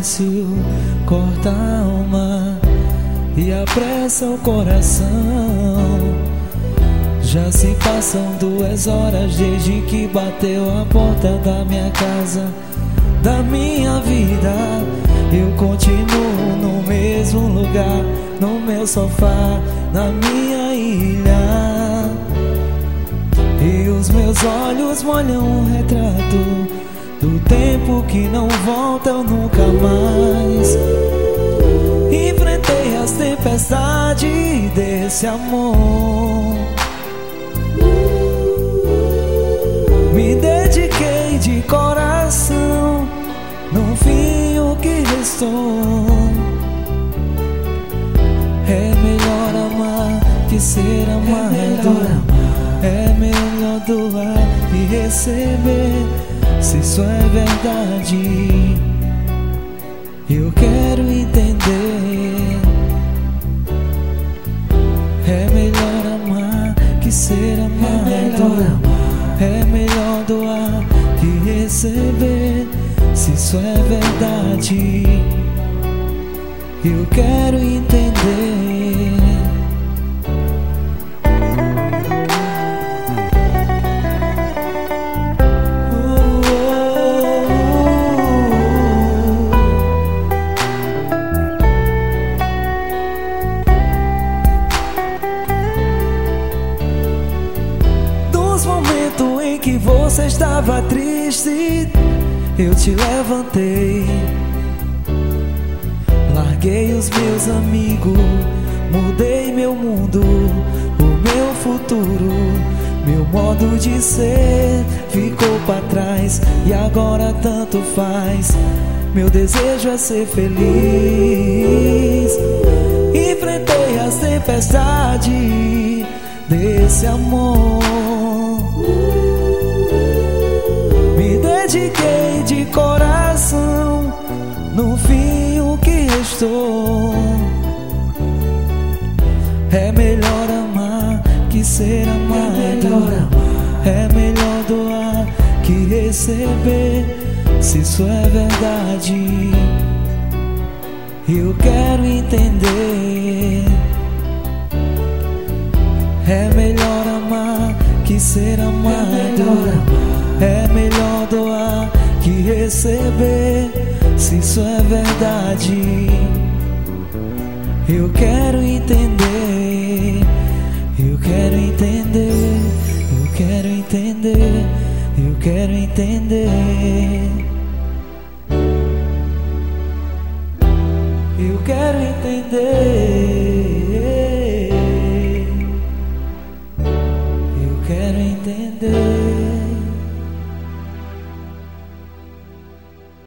silêncio corta a alma e apressa o coração. Já se passam 2 horas desde que bateu a porta da minha casa, da minha vida. Eu continuo no mesmo lugar, no meu sofá, na minha ilha. E os meus olhos molham um retrato do tempo que não volta nunca mais. Enfrentei as tempestades desse amor, me dediquei de coração, no fim o que restou. É melhor amar que ser amado, é melhor doar e receber. Se isso é verdade, eu quero entender. É melhor amar que ser amado, é melhor doar que receber. Se isso é verdade, eu quero entender. Nos momentos em que você estava triste, eu te levantei. Larguei os meus amigos, mudei meu mundo, o meu futuro, meu modo de ser ficou pra trás e agora tanto faz. Meu desejo é ser feliz. Enfrentei as tempestades desse amor, me dediquei de coração, no fim o que restou. É melhor amar que ser amado, é melhor doar que receber. Se isso é verdade, eu quero entender. É melhor amar que ser amado, é melhor doar que receber. Se isso é verdade, eu quero entender. Eu quero entender, eu quero entender, eu quero entender. Eu quero entender.